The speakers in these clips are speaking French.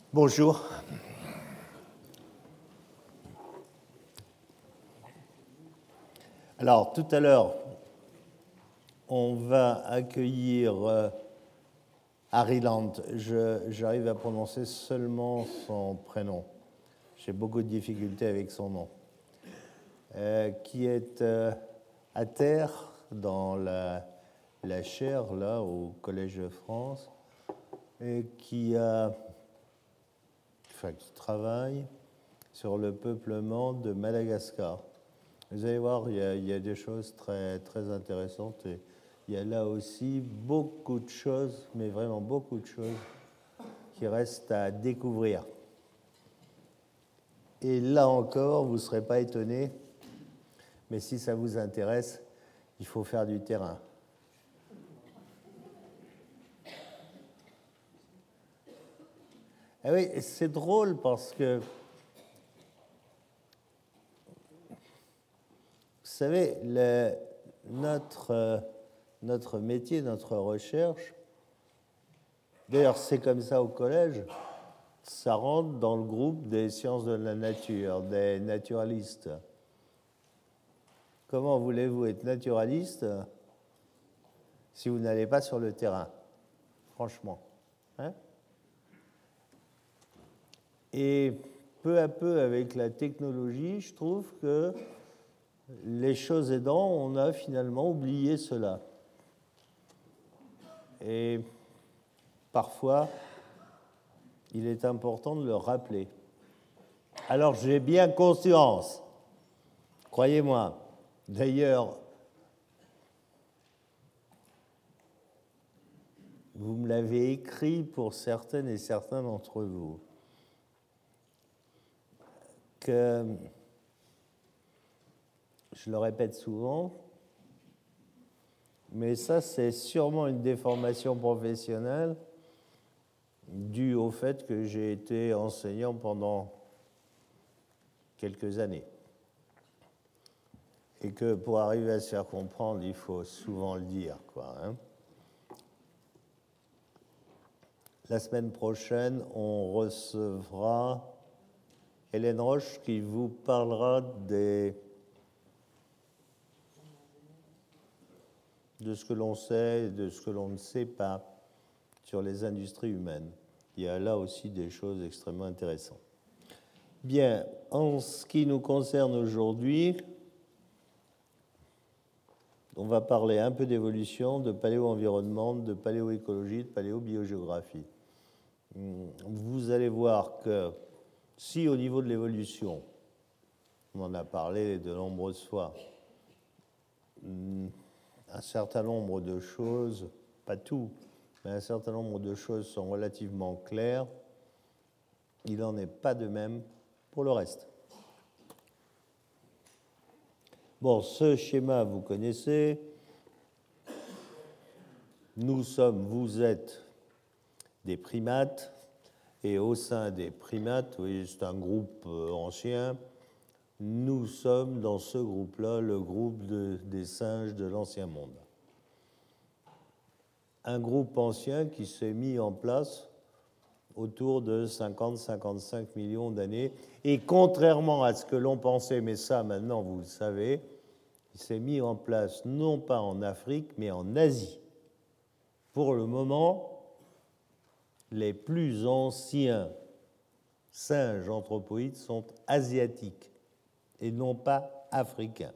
Bonjour. Alors, tout à l'heure, on va accueillir Harry Land. J'arrive à prononcer seulement son prénom. J'ai beaucoup de difficultés avec son nom. Qui est à terre dans la chaire, là, au Collège de France, et qui travaille sur le peuplement de Madagascar. Vous allez voir, il y a des choses très, très intéressantes et il y a là aussi beaucoup de choses, mais vraiment beaucoup de choses qui restent à découvrir. Et là encore, vous ne serez pas étonnés, mais si ça vous intéresse, il faut faire du terrain. Ah oui, c'est drôle parce que, vous savez, notre métier, notre recherche, d'ailleurs c'est comme ça au collège, ça rentre dans le groupe des sciences de la nature, des naturalistes. Comment voulez-vous être naturaliste si vous n'allez pas sur le terrain, franchement, hein? Et peu à peu, avec la technologie, je trouve que les choses aidant, on a finalement oublié cela. Et parfois, il est important de le rappeler. Alors, j'ai bien conscience, croyez-moi. D'ailleurs, vous me l'avez écrit pour certaines et certains d'entre vous, que, je le répète souvent, mais ça, c'est sûrement une déformation professionnelle due au fait que j'ai été enseignant pendant quelques années. Et que pour arriver à se faire comprendre, il faut souvent le dire, quoi, hein. La semaine prochaine, on recevra Hélène Roche qui vous parlera de ce que l'on sait et de ce que l'on ne sait pas sur les industries humaines. Il y a là aussi des choses extrêmement intéressantes. Bien, en ce qui nous concerne aujourd'hui, on va parler un peu d'évolution, de paléo-environnement, de paléoécologie, de paléobiogéographie. Vous allez voir que si au niveau de l'évolution, on en a parlé de nombreuses fois, un certain nombre de choses, pas tout, mais un certain nombre de choses sont relativement claires, il n'en est pas de même pour le reste. Bon, ce schéma, vous connaissez. Nous sommes, vous êtes des primates, et au sein des primates, oui, c'est un groupe ancien, nous sommes dans ce groupe-là, le groupe des singes de l'Ancien Monde. Un groupe ancien qui s'est mis en place autour de 50-55 millions d'années, et contrairement à ce que l'on pensait, mais ça maintenant vous le savez, il s'est mis en place non pas en Afrique, mais en Asie. Pour le moment, les plus anciens singes anthropoïdes sont asiatiques et non pas africains.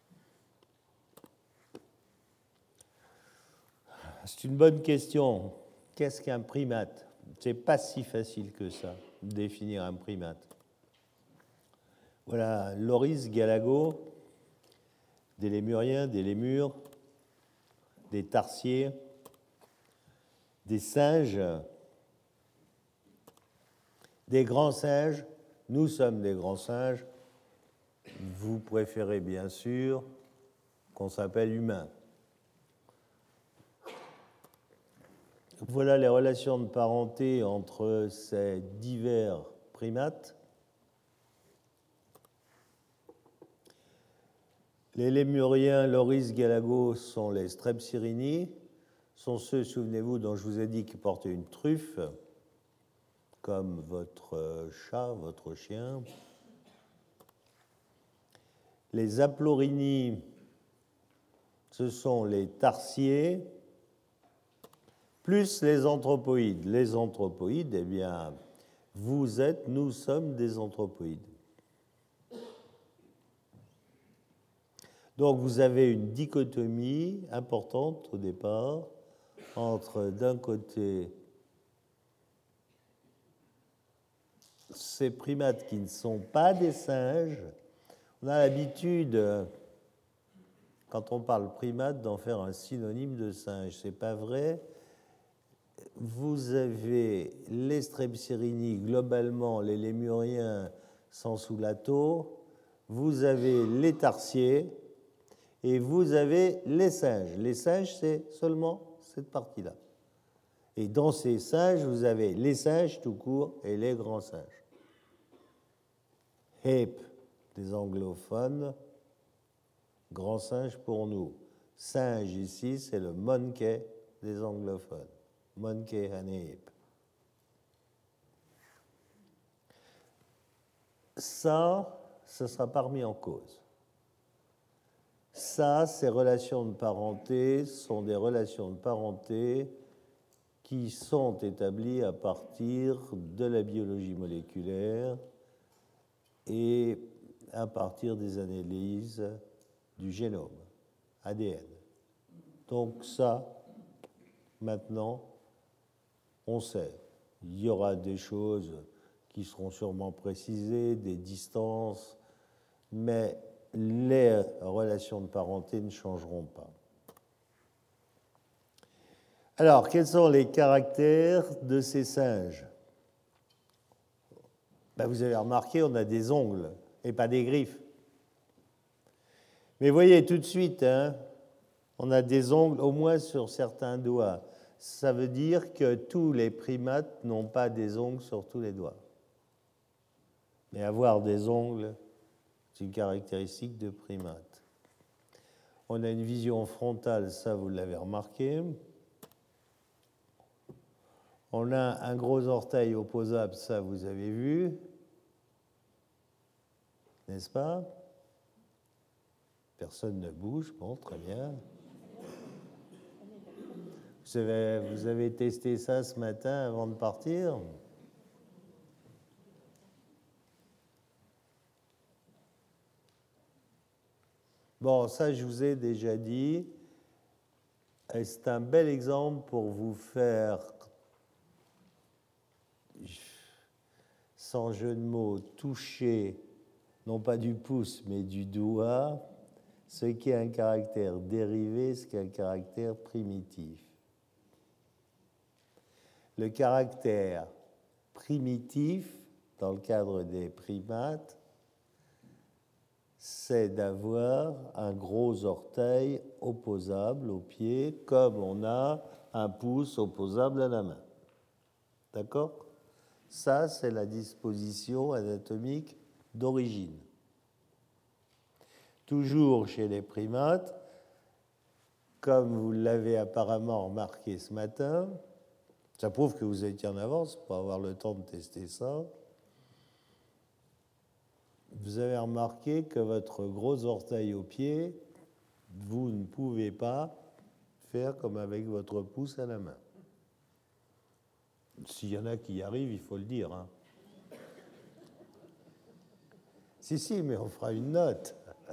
C'est une bonne question. Qu'est-ce qu'un primate? C'est pas si facile que ça, de définir un primate. Voilà, Loris Galago, des lémuriens, des lémures, des tarsiers, des singes, des grands singes. Nous sommes des grands singes. Vous préférez bien sûr qu'on s'appelle humain. Voilà les relations de parenté entre ces divers primates. Les lémuriens Loris Galago sont les Strepsirrhini, sont ceux, souvenez-vous, dont je vous ai dit qu'ils portaient une truffe. comme votre chat, votre chien. Les aplorini, ce sont les tarsiers, plus les anthropoïdes. Les anthropoïdes, eh bien, nous sommes des anthropoïdes. Donc vous avez une dichotomie importante au départ entre, d'un côté, ces primates qui ne sont pas des singes. On a l'habitude, quand on parle primate, d'en faire un synonyme de singe. Ce n'est pas vrai. Vous avez les Strepsirini, globalement, les lémuriens sans soulato. Vous avez les tarsiers et vous avez les singes. Les singes, c'est seulement cette partie-là. Et dans ces singes, vous avez les singes tout court et les grands singes. Ape des anglophones, grand singe pour nous. Singe ici, c'est le monkey des anglophones. Monkey and ape. Ça ne sera pas remis en cause. Ça, ces relations de parenté sont des relations de parenté qui sont établies à partir de la biologie moléculaire et à partir des analyses du génome, ADN. Donc ça, maintenant, on sait. Il y aura des choses qui seront sûrement précisées, des distances, mais les relations de parenté ne changeront pas. Alors, quels sont les caractères de ces singes? Vous avez remarqué, on a des ongles et pas des griffes. Mais voyez tout de suite, on a des ongles au moins sur certains doigts. Ça veut dire que tous les primates n'ont pas des ongles sur tous les doigts. Mais avoir des ongles, c'est une caractéristique de primate. On a une vision frontale, ça vous l'avez remarqué. On a un gros orteil opposable, ça vous avez vu, n'est-ce pas? Personne ne bouge, bon, très bien. Vous avez testé ça ce matin avant de partir? Bon, ça, je vous ai déjà dit. C'est un bel exemple pour vous faire, sans jeu de mots, toucher, non pas du pouce, mais du doigt, ce qui est un caractère dérivé, ce qui est un caractère primitif. Le caractère primitif, dans le cadre des primates, c'est d'avoir un gros orteil opposable au pied, comme on a un pouce opposable à la main. D'accord? Ça, c'est la disposition anatomique d'origine. Toujours chez les primates, comme vous l'avez apparemment remarqué ce matin, ça prouve que vous étiez en avance pour avoir le temps de tester ça. Vous avez remarqué que votre gros orteil au pied, vous ne pouvez pas faire comme avec votre pouce à la main. S'il y en a qui y arrivent, il faut le dire. Si, mais on fera une note.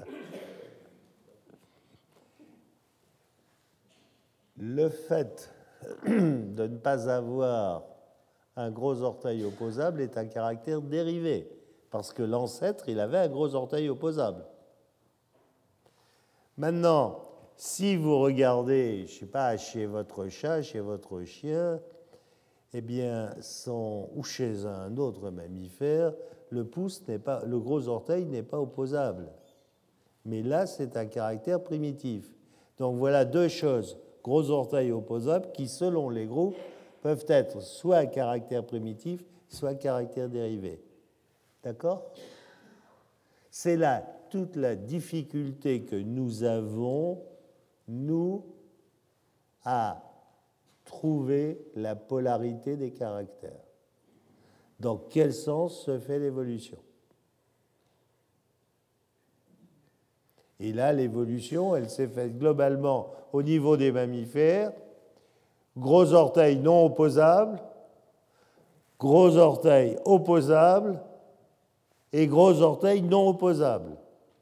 Le fait de ne pas avoir un gros orteil opposable est un caractère dérivé, parce que l'ancêtre, il avait un gros orteil opposable. Maintenant, si vous regardez, je ne sais pas, chez votre chat, chez votre chien, eh bien, ou chez un autre mammifère, le gros orteil n'est pas opposable. Mais là, c'est un caractère primitif. Donc voilà deux choses, gros orteil opposable, qui, selon les groupes, peuvent être soit un caractère primitif, soit un caractère dérivé. D'accord? C'est là toute la difficulté que nous avons, nous, à trouver la polarité des caractères. Dans quel sens se fait l'évolution? Et là, l'évolution, elle s'est faite globalement au niveau des mammifères. Gros orteils non opposables, gros orteils opposables et gros orteils non opposables.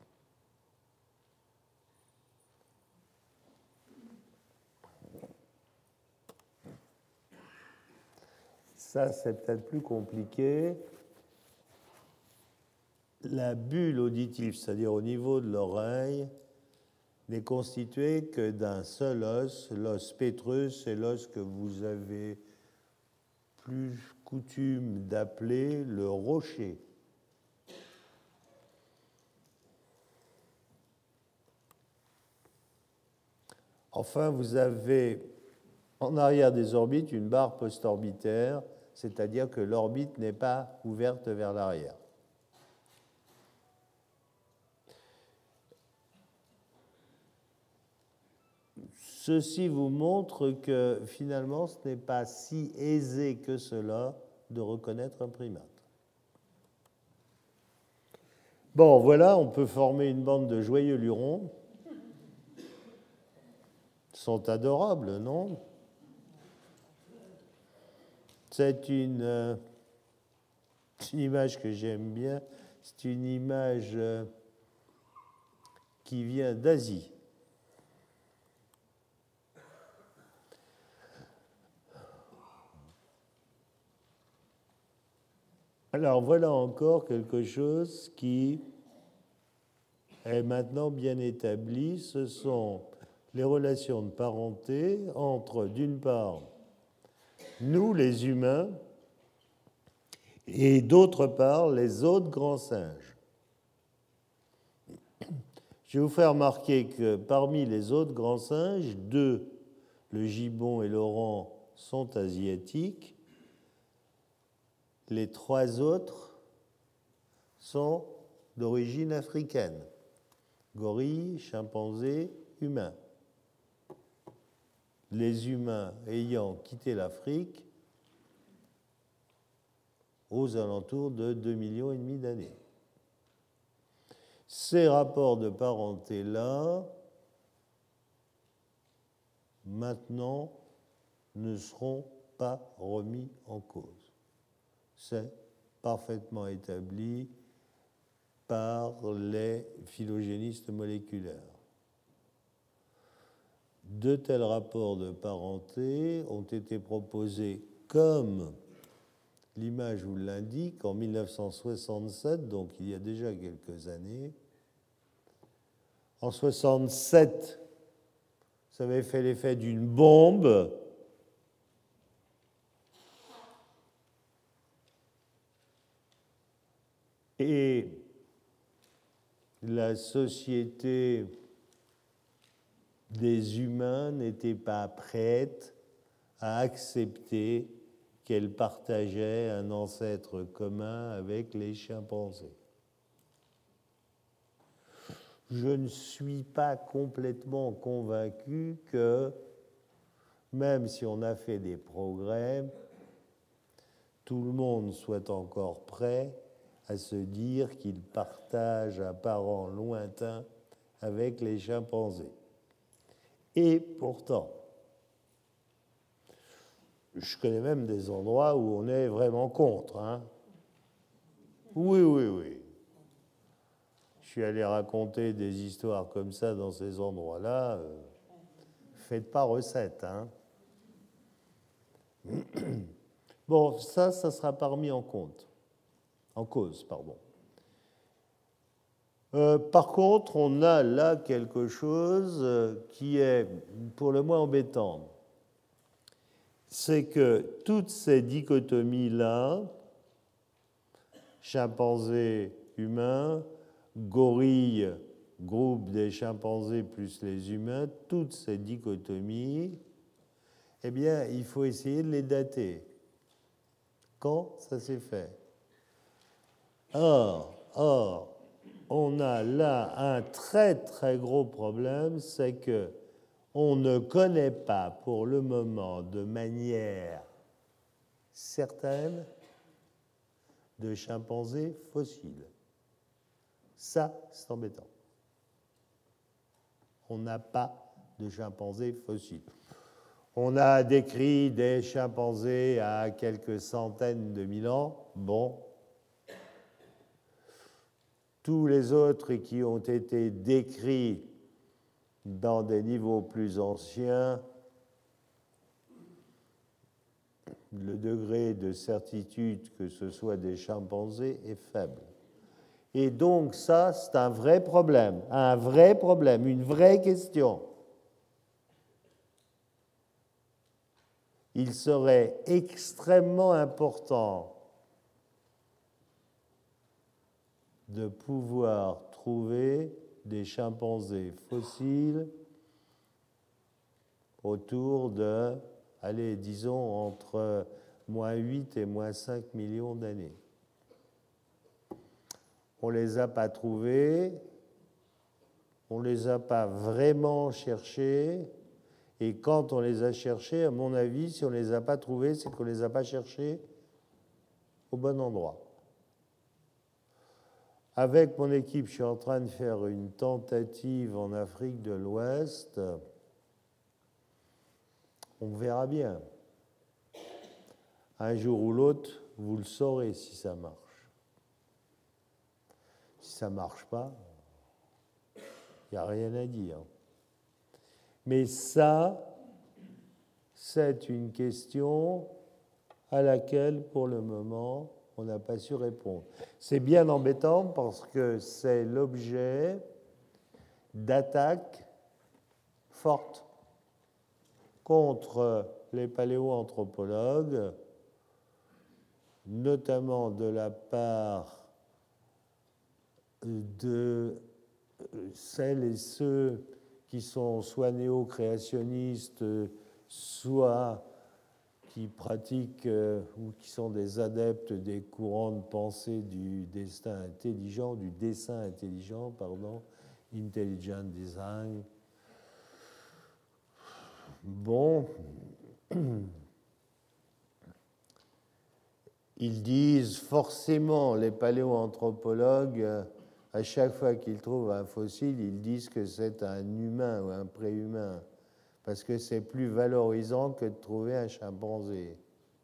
Ça, c'est peut-être plus compliqué. La bulle auditive, c'est-à-dire au niveau de l'oreille, n'est constituée que d'un seul os, l'os pétreux, c'est l'os que vous avez plus coutume d'appeler le rocher. Enfin, vous avez en arrière des orbites une barre postorbitaire, c'est-à-dire que l'orbite n'est pas ouverte vers l'arrière. Ceci vous montre que finalement, ce n'est pas si aisé que cela de reconnaître un primate. Bon, voilà, on peut former une bande de joyeux lurons. Ils sont adorables, non? C'est une image que j'aime bien. C'est une image qui vient d'Asie. Alors voilà encore quelque chose qui est maintenant bien établi. Ce sont les relations de parenté entre, d'une part, nous, les humains, et d'autre part, les autres grands singes. Je vais vous faire remarquer que parmi les autres grands singes, deux, le gibbon et l'oran, sont asiatiques. Les trois autres sont d'origine africaine. Gorille, chimpanzé, humain. Les humains ayant quitté l'Afrique aux alentours de 2,5 millions d'années. Ces rapports de parenté-là, maintenant, ne seront pas remis en cause. C'est parfaitement établi par les phylogénistes moléculaires. De tels rapports de parenté ont été proposés, comme l'image vous l'indique, en 1967, donc il y a déjà quelques années. En 1967, ça avait fait l'effet d'une bombe. Et la société des humains n'était pas prête à accepter qu'elle partageait un ancêtre commun avec les chimpanzés. Je ne suis pas complètement convaincu que, même si on a fait des progrès, tout le monde soit encore prêt à se dire qu'il partage un parent lointain avec les chimpanzés. Et pourtant, je connais même des endroits où on est vraiment contre. Hein. Oui. Je suis allé raconter des histoires comme ça dans ces endroits-là. Faites pas recette. Hein. Bon, ça sera pas remis en compte. En cause, pardon. Par contre, on a là quelque chose qui est pour le moins embêtant. C'est que toutes ces dichotomies-là, chimpanzés humains, gorilles, groupe des chimpanzés plus les humains, toutes ces dichotomies, eh bien, il faut essayer de les dater. Quand ça s'est fait? Or, on a là un très très gros problème, c'est que on ne connaît pas pour le moment de manière certaine de chimpanzés fossiles. Ça, c'est embêtant. On n'a pas de chimpanzés fossiles. On a décrit des chimpanzés à quelques centaines de mille ans. Bon. Tous les autres qui ont été décrits dans des niveaux plus anciens, le degré de certitude que ce soit des chimpanzés est faible. Et donc ça, c'est un vrai problème, une vraie question. Il serait extrêmement important de pouvoir trouver des chimpanzés fossiles autour de, allez, disons, entre moins 8 et moins 5 millions d'années. On ne les a pas trouvés, on ne les a pas vraiment cherchés, et quand on les a cherchés, à mon avis, si on ne les a pas trouvés, c'est qu'on ne les a pas cherchés au bon endroit. Avec mon équipe, je suis en train de faire une tentative en Afrique de l'Ouest. On verra bien. Un jour ou l'autre, vous le saurez si ça marche. Si ça ne marche pas, il n'y a rien à dire. Mais ça, c'est une question à laquelle, pour le moment, on n'a pas su répondre. C'est bien embêtant parce que c'est l'objet d'attaques fortes contre les paléoanthropologues, notamment de la part de celles et ceux qui sont soit néo-créationnistes, soit qui pratiquent ou qui sont des adeptes des courants de pensée du dessin intelligent, intelligent design. Bon, ils disent forcément, les paléoanthropologues, à chaque fois qu'ils trouvent un fossile, ils disent que c'est un humain ou un préhumain, parce que c'est plus valorisant que de trouver un chimpanzé.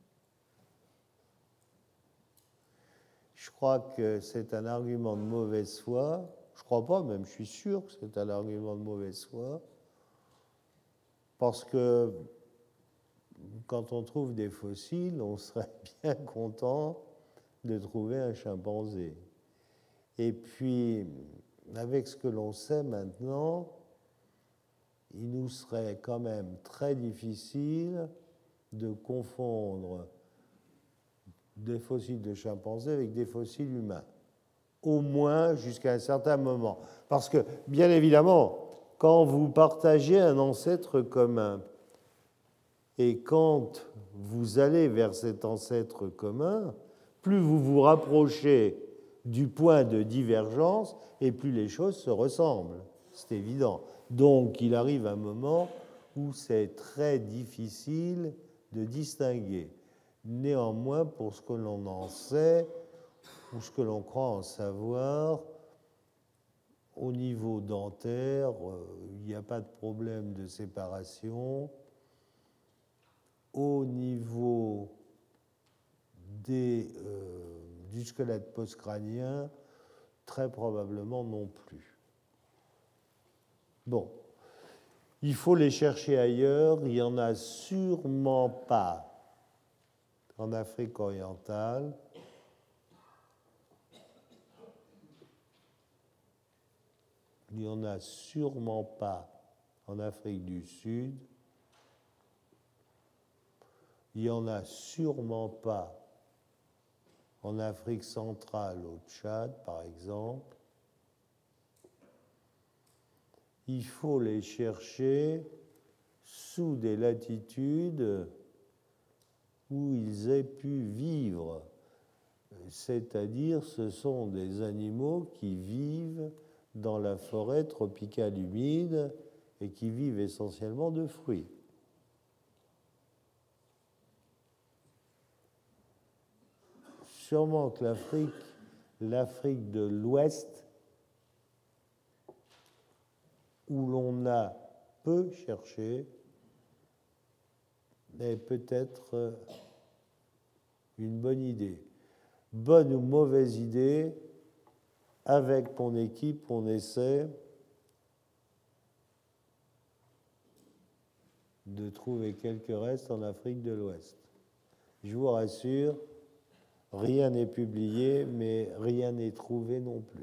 Je crois que c'est un argument de mauvaise foi. Je ne crois pas, même je suis sûr que c'est un argument de mauvaise foi, parce que quand on trouve des fossiles, on serait bien content de trouver un chimpanzé. Et puis, avec ce que l'on sait maintenant, il nous serait quand même très difficile de confondre des fossiles de chimpanzés avec des fossiles humains, au moins jusqu'à un certain moment. Parce que, bien évidemment, quand vous partagez un ancêtre commun, et quand vous allez vers cet ancêtre commun, plus vous vous rapprochez du point de divergence, et plus les choses se ressemblent. C'est évident. Donc, il arrive un moment où c'est très difficile de distinguer. Néanmoins, pour ce que l'on en sait, ou ce que l'on croit en savoir, au niveau dentaire, il n'y a pas de problème de séparation. Au niveau du squelette postcrânien, très probablement non plus. Bon, il faut les chercher ailleurs, il n'y en a sûrement pas en Afrique orientale. Il n'y en a sûrement pas en Afrique du Sud. Il n'y en a sûrement pas en Afrique centrale, au Tchad, par exemple. Il faut les chercher sous des latitudes où ils aient pu vivre. C'est-à-dire, ce sont des animaux qui vivent dans la forêt tropicale humide et qui vivent essentiellement de fruits. sûrement que l'Afrique de l'Ouest, où l'on a peu cherché, est peut-être une bonne idée. Bonne ou mauvaise idée, avec mon équipe, on essaie de trouver quelques restes en Afrique de l'Ouest. Je vous rassure, rien n'est publié, mais rien n'est trouvé non plus.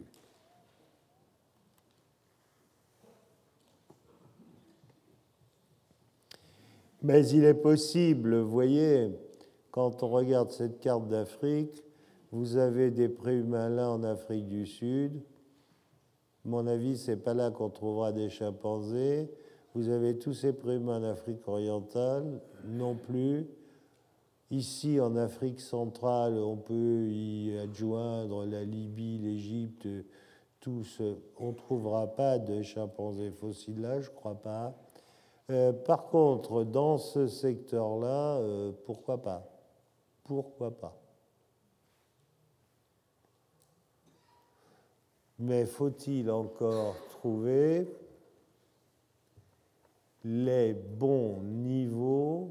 Mais il est possible, vous voyez, quand on regarde cette carte d'Afrique, vous avez des préhumains là en Afrique du Sud. À mon avis, ce n'est pas là qu'on trouvera des chimpanzés. Vous avez tous ces préhumains en Afrique orientale, non plus. Ici, en Afrique centrale, on peut y adjoindre la Libye, l'Égypte, tous. On ne trouvera pas de chimpanzés fossiles là, je ne crois pas. Par contre, dans ce secteur-là, pourquoi pas? Pourquoi pas? Mais faut-il encore trouver les bons niveaux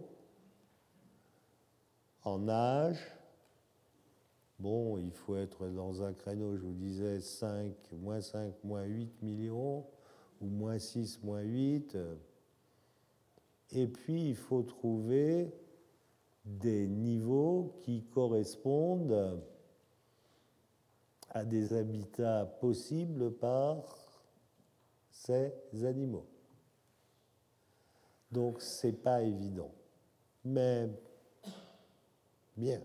en âge? Bon, il faut être dans un créneau, je vous disais, moins 5, moins 8 millions, ou moins 6, moins 8. Et puis, il faut trouver des niveaux qui correspondent à des habitats possibles par ces animaux. Donc, ce n'est pas évident. Mais, bien.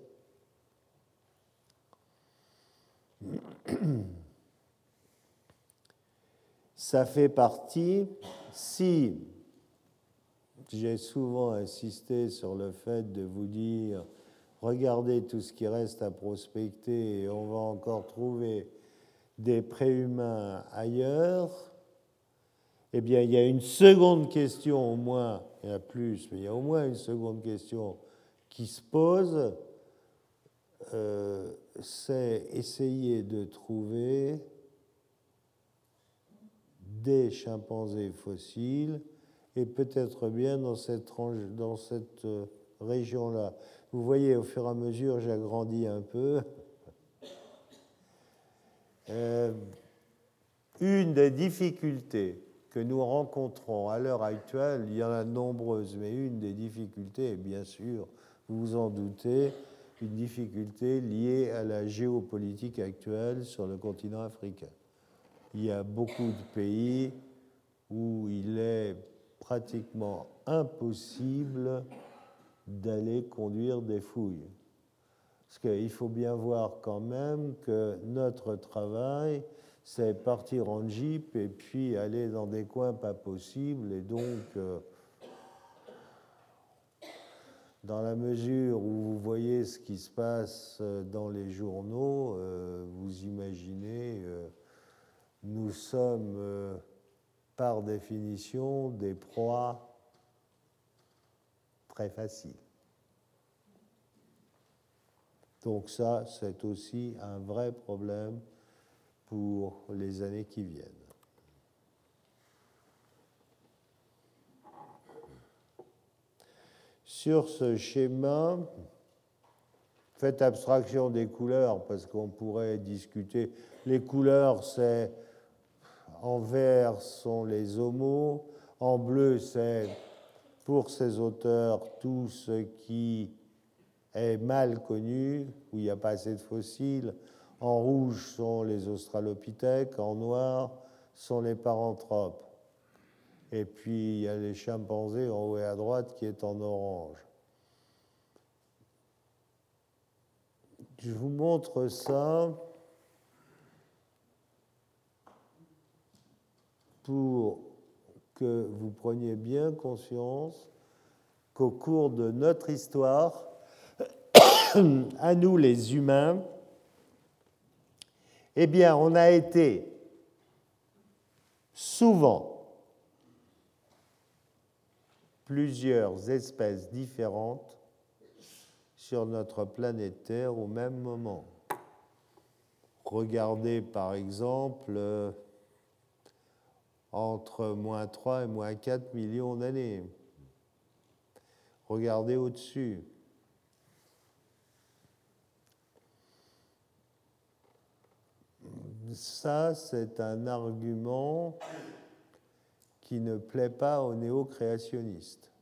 Ça fait partie, si j'ai souvent insisté sur le fait de vous dire, regardez tout ce qui reste à prospecter et on va encore trouver des préhumains ailleurs, eh bien, il y a une seconde question au moins, il y en a plus, mais il y a au moins une seconde question qui se pose, c'est essayer de trouver des chimpanzés fossiles et peut-être bien dans cette région-là. Vous voyez, au fur et à mesure, j'agrandis un peu. Une des difficultés que nous rencontrons à l'heure actuelle, il y en a de nombreuses, mais une des difficultés est bien sûr, vous vous en doutez, une difficulté liée à la géopolitique actuelle sur le continent africain. Il y a beaucoup de pays où il est pratiquement impossible d'aller conduire des fouilles. Parce qu'il faut bien voir quand même que notre travail, c'est partir en jeep et puis aller dans des coins pas possibles. Et donc, dans la mesure où vous voyez ce qui se passe dans les journaux, vous imaginez, nous sommes par définition des proies très faciles. Donc ça, c'est aussi un vrai problème pour les années qui viennent. Sur ce schéma, faites abstraction des couleurs parce qu'on pourrait discuter. Les couleurs, c'est en vert sont les homos, en bleu, c'est pour ces auteurs tout ce qui est mal connu, où il n'y a pas assez de fossiles. En rouge sont les australopithèques, en noir sont les paranthropes. Et puis il y a les chimpanzés en haut et à droite qui est en orange. Je vous montre ça pour que vous preniez bien conscience qu'au cours de notre histoire, à nous les humains, eh bien, on a été souvent plusieurs espèces différentes sur notre planète Terre au même moment. regardez par exemple entre moins 3 et moins 4 millions d'années. Regardez au-dessus. Ça, c'est un argument qui ne plaît pas aux néo-créationnistes.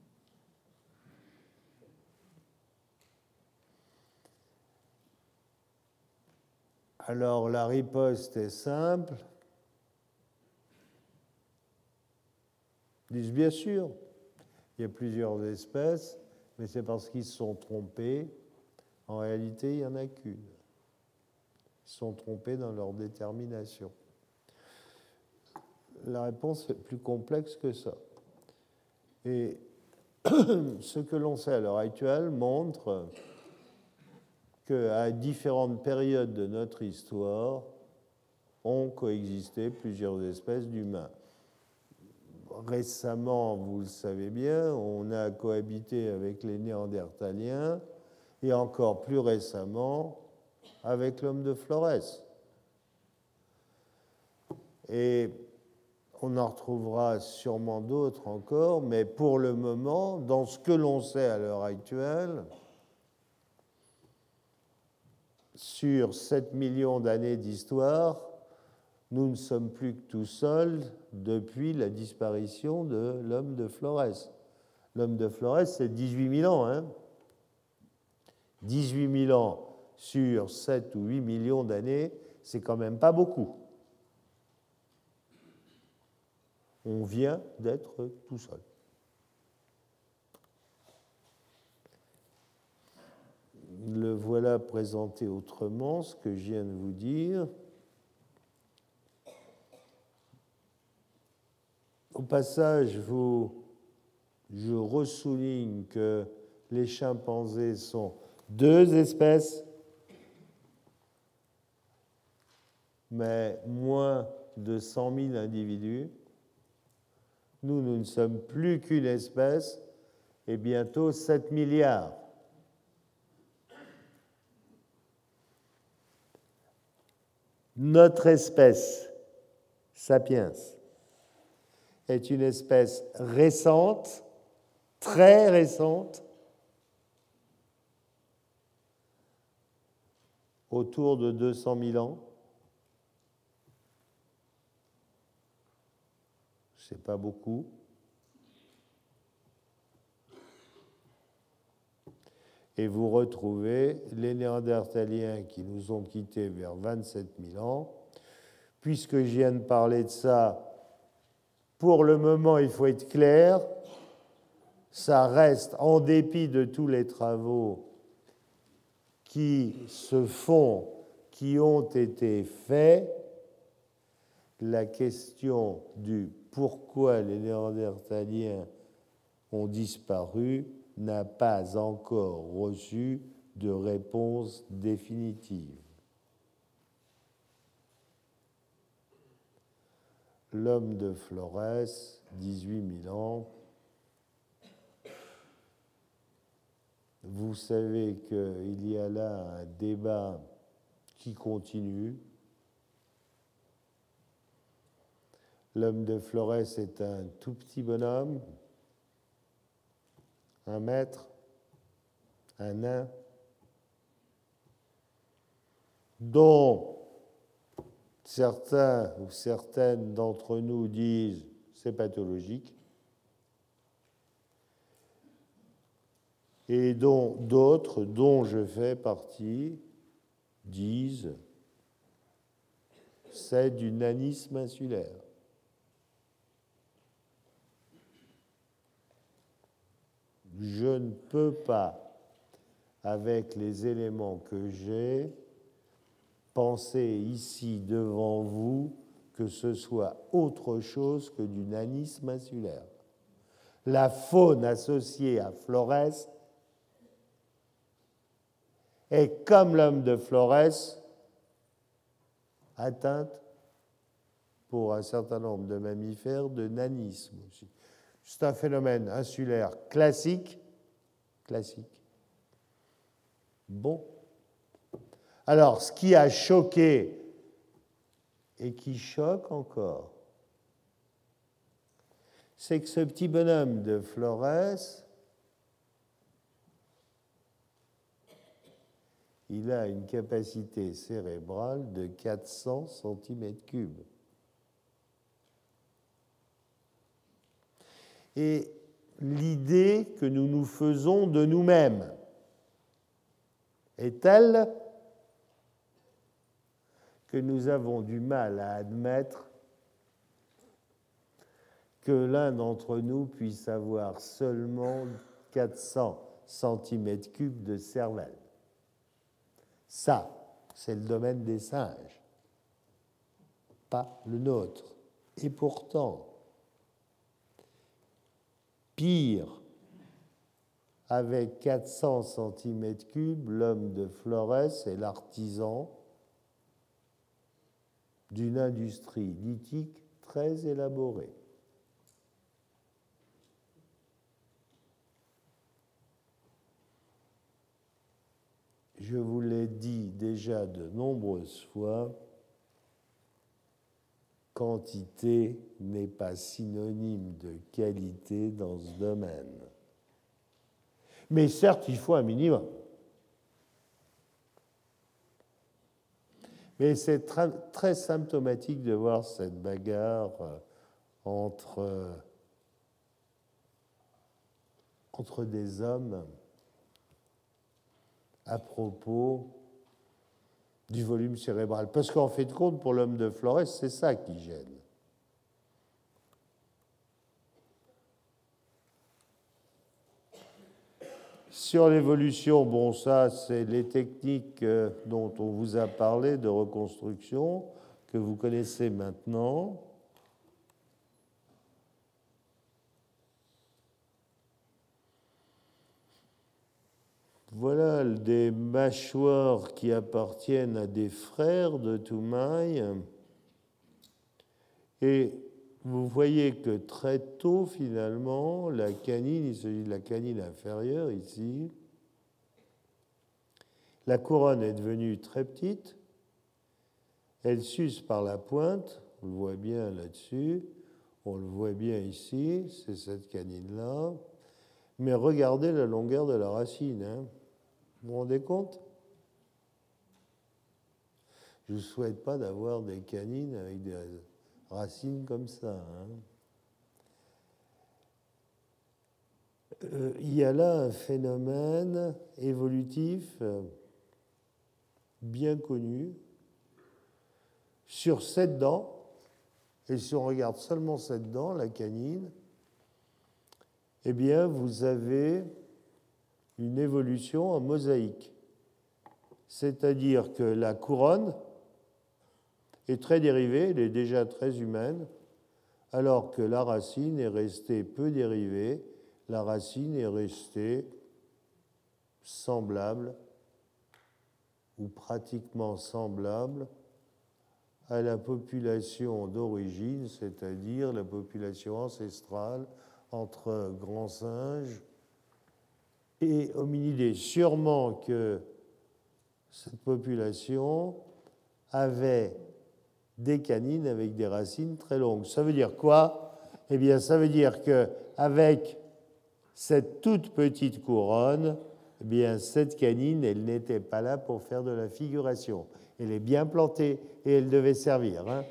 Alors, la riposte est simple. Ils disent bien sûr, il y a plusieurs espèces, mais c'est parce qu'ils se sont trompés. En réalité, il n'y en a qu'une. Ils se sont trompés dans leur détermination. La réponse est plus complexe que ça. Et ce que l'on sait à l'heure actuelle montre qu'à différentes périodes de notre histoire ont coexisté plusieurs espèces d'humains. Récemment, vous le savez bien, on a cohabité avec les Néandertaliens et encore plus récemment avec l'homme de Flores. Et on en retrouvera sûrement d'autres encore, mais pour le moment, dans ce que l'on sait à l'heure actuelle, sur 7 millions d'années d'histoire, nous ne sommes plus que tout seuls depuis la disparition de l'homme de Flores. L'homme de Flores, c'est 18 000 ans. Hein. 18 000 ans sur 7 ou 8 millions d'années, c'est quand même pas beaucoup. On vient d'être tout seul. Le voilà présenté autrement, ce que je viens de vous dire. Au passage, je ressouligne que les chimpanzés sont deux espèces, mais moins de 100 000 individus. Nous ne sommes plus qu'une espèce et bientôt 7 milliards. Notre espèce, Sapiens, est une espèce récente, très récente, autour de 200 000 ans. C'est pas beaucoup. Et vous retrouvez les Néandertaliens qui nous ont quittés vers 27 000 ans. Puisque je viens de parler de ça, pour le moment, il faut être clair, ça reste, en dépit de tous les travaux qui se font, qui ont été faits, la question du pourquoi les Néandertaliens ont disparu n'a pas encore reçu de réponse définitive. L'homme de Flores, 18 000 ans. Vous savez qu'il y a là un débat qui continue. L'homme de Flores est un tout petit bonhomme, 1 mètre, un nain, dont certains ou certaines d'entre nous disent c'est pathologique, et dont d'autres, dont je fais partie, disent c'est du nanisme insulaire. Je ne peux pas, avec les éléments que j'ai, penser ici devant vous que ce soit autre chose que du nanisme insulaire. La faune associée à Flores est, comme l'homme de Flores, atteinte, pour un certain nombre de mammifères, de nanisme aussi. C'est un phénomène insulaire classique. Bon. Alors, ce qui a choqué et qui choque encore, c'est que ce petit bonhomme de Flores, il a une capacité cérébrale de 400 cm3. Et l'idée que nous nous faisons de nous-mêmes est telle que nous avons du mal à admettre que l'un d'entre nous puisse avoir seulement 400 cm3 de cervelle. Ça, c'est le domaine des singes, pas le nôtre. Et pourtant, pire, avec 400 cm3, l'homme de Flores est l'artisan d'une industrie lithique très élaborée. Je vous l'ai dit déjà de nombreuses fois, quantité n'est pas synonyme de qualité dans ce domaine. Mais certes, il faut un minimum. Mais c'est très symptomatique de voir cette bagarre entre des hommes à propos du volume cérébral. Parce qu'en fait de compte, pour l'homme de Flores, c'est ça qui gêne. Sur l'évolution, bon, ça, c'est les techniques dont on vous a parlé de reconstruction, que vous connaissez maintenant. Voilà des mâchoires qui appartiennent à des frères de Toumaï. Et vous voyez que très tôt, finalement, la canine, il s'agit de la canine inférieure ici, la couronne est devenue très petite, elle s'use par la pointe, on le voit bien là-dessus, on le voit bien ici, c'est cette canine-là, mais regardez la longueur de la racine, hein. Vous vous rendez compte? Je ne vous souhaite pas d'avoir des canines avec des racines comme ça, hein. Il y a là un phénomène évolutif bien connu sur cette dent, et si on regarde seulement cette dent, la canine, eh bien, vous avez une évolution en mosaïque. C'est-à-dire que la couronne est très dérivée, elle est déjà très humaine, alors que la racine est restée peu dérivée, la racine est restée semblable ou pratiquement semblable à la population d'origine, c'est-à-dire la population ancestrale entre grands singes et hominidés. Sûrement que cette population avait des canines avec des racines très longues. Ça veut dire quoi? Eh bien, ça veut dire qu'avec cette toute petite couronne, eh bien, cette canine, elle n'était pas là pour faire de la figuration. Elle est bien plantée et elle devait servir, hein.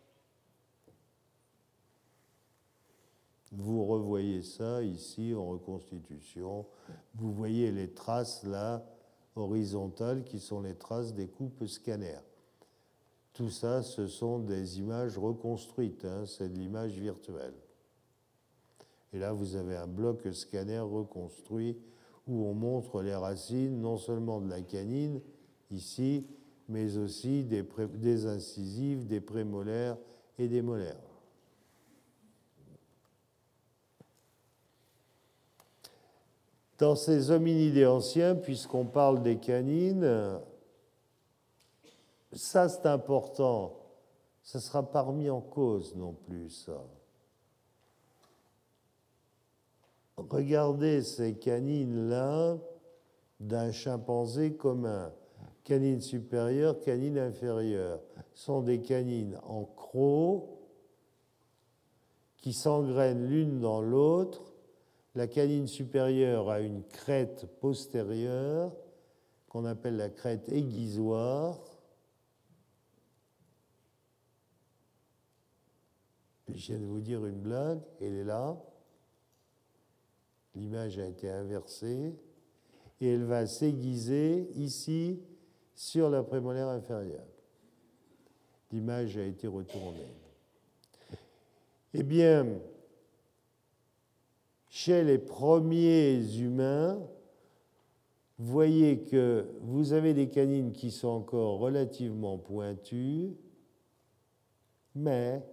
Vous revoyez ça ici en reconstitution. Vous voyez les traces là, horizontales, qui sont les traces des coupes scanner. Tout ça, ce sont des images reconstruites, hein, c'est de l'image virtuelle. Et là, vous avez un bloc scanner reconstruit où on montre les racines, non seulement de la canine, ici, mais aussi des incisives, des prémolaires et des molaires. Dans ces hominidés anciens, puisqu'on parle des canines, ça c'est important, ça ne sera pas remis en cause non plus, ça. Regardez ces canines-là d'un chimpanzé commun. Canine supérieure, canine inférieure sont des canines en croc qui s'engrainent l'une dans l'autre. La canine supérieure a une crête postérieure qu'on appelle la crête aiguisoire. Je viens de vous dire une blague, elle est là. L'image a été inversée et elle va s'aiguiser ici sur la prémolaire inférieure. L'image a été retournée. Eh bien, chez les premiers humains, vous voyez que vous avez des canines qui sont encore relativement pointues, mais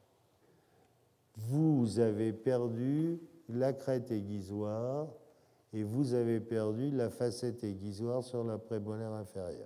vous avez perdu la crête aiguisoire et vous avez perdu la facette aiguisoire sur la prémolaire inférieure.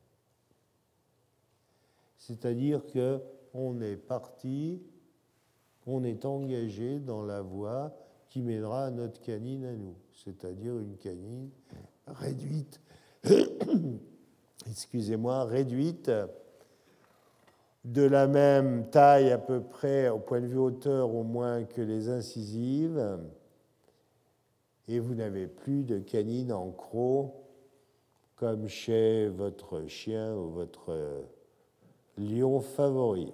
C'est-à-dire qu'on est parti, on est engagé dans la voie qui mènera à notre canine à nous, c'est-à-dire une canine réduite, excusez-moi, réduite de la même taille à peu près, au point de vue hauteur au moins que les incisives, et vous n'avez plus de canine en croc comme chez votre chien ou votre lion favori.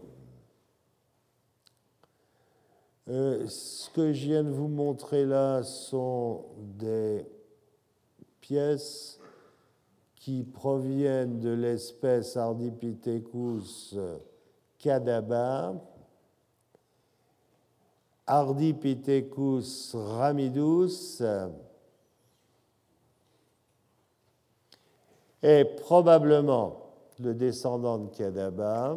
Ce que je viens de vous montrer là sont des pièces qui proviennent de l'espèce Ardipithecus cadaba, Ardipithecus ramidus est probablement le descendant de cadaba,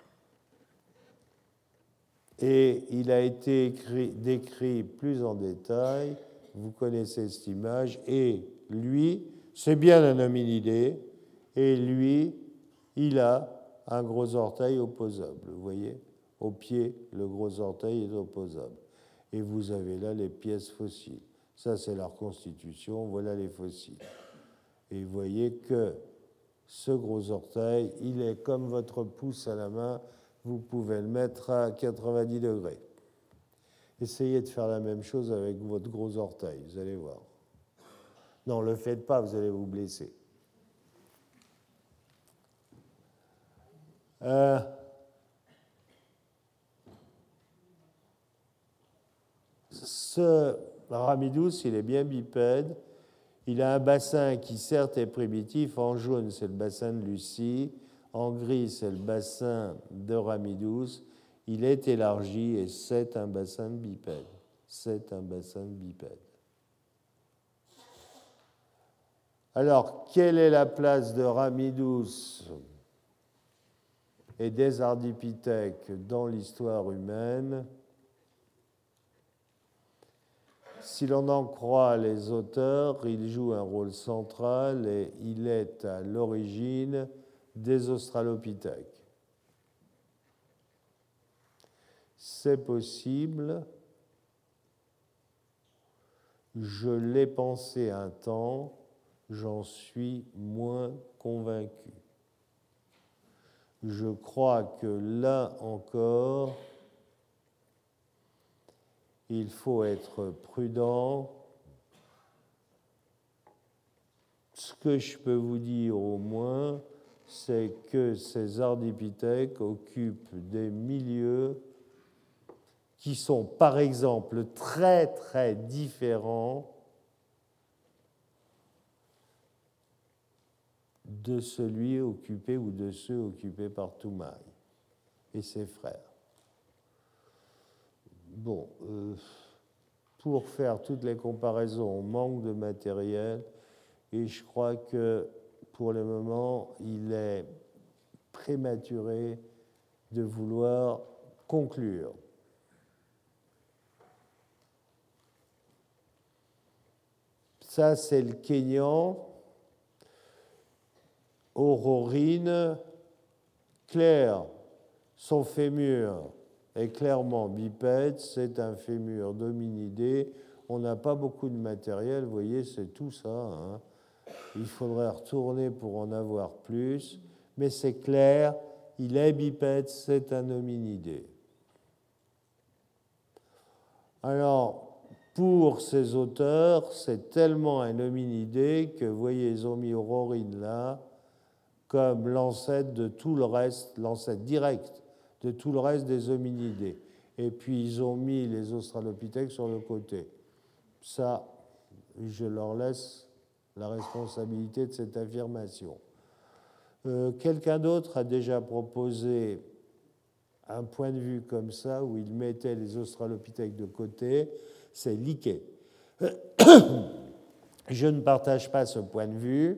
et il a été décrit plus en détail. Vous connaissez cette image, et lui, c'est bien un hominidé, et lui, il a un gros orteil opposable. Vous voyez, au pied, le gros orteil est opposable. Et vous avez là les pièces fossiles. Ça, c'est la reconstitution, voilà les fossiles. Et vous voyez que ce gros orteil, il est comme votre pouce à la main, vous pouvez le mettre à 90 degrés. Essayez de faire la même chose avec votre gros orteil, vous allez voir. Non, ne le faites pas, vous allez vous blesser. Ce Ramidus, il est bien bipède. Il a un bassin qui certes est primitif. En jaune, c'est le bassin de Lucie. En gris, c'est le bassin de Ramidus. Il est élargi et c'est un bassin de bipède. C'est un bassin de bipède. Alors, quelle est la place de Ramidus et des ardipithèques dans l'histoire humaine? Si l'on en croit les auteurs, il joue un rôle central et il est à l'origine des australopithèques. C'est possible, je l'ai pensé un temps, j'en suis moins convaincu. Je crois que là encore, il faut être prudent. Ce que je peux vous dire au moins, c'est que ces ardipithèques occupent des milieux qui sont, par exemple, très, très différents de celui occupé ou de ceux occupés par Toumaï et ses frères. Bon, pour faire toutes les comparaisons, on manque de matériel et je crois que pour le moment, il est prématuré de vouloir conclure. Ça, c'est le Kényan, aurorine, clair, son fémur est clairement bipède, c'est un fémur d'hominidé. On n'a pas beaucoup de matériel, vous voyez, c'est tout ça. Hein. Il faudrait retourner pour en avoir plus, mais c'est clair, il est bipède, c'est un hominidé. Alors, pour ces auteurs, c'est tellement un hominidé que, vous voyez, ils ont mis Aurorine là comme l'ancêtre de tout le reste, l'ancêtre direct de tout le reste des hominidés. Et puis, ils ont mis les australopithèques sur le côté. Ça, je leur laisse la responsabilité de cette affirmation. Quelqu'un d'autre a déjà proposé un point de vue comme ça, où il mettait les australopithèques de côté, c'est Leakey. Je ne partage pas ce point de vue.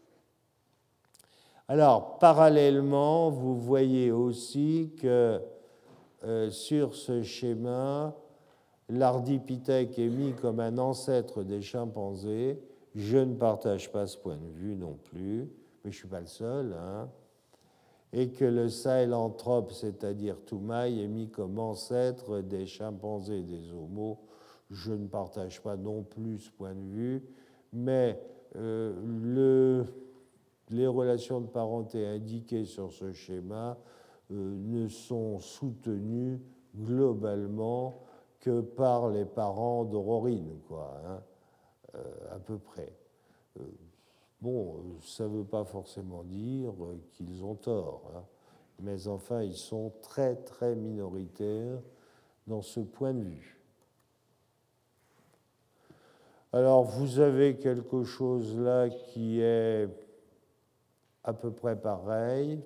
Alors, parallèlement, vous voyez aussi que sur ce schéma, l'Ardipithèque est mis comme un ancêtre des chimpanzés. Je ne partage pas ce point de vue non plus, mais je ne suis pas le seul, hein. Et que le Sahelanthrope, c'est-à-dire Toumaï, est mis comme ancêtre des chimpanzés et des homos. Je ne partage pas non plus ce point de vue, mais les relations de parenté indiquées sur ce schéma ne sont soutenues globalement que par les parents d'Aurorine, quoi, hein, à peu près. Bon, ça ne veut pas forcément dire qu'ils ont tort, hein, mais enfin, ils sont très, très minoritaires dans ce point de vue. Alors, vous avez quelque chose là qui est à peu près pareil.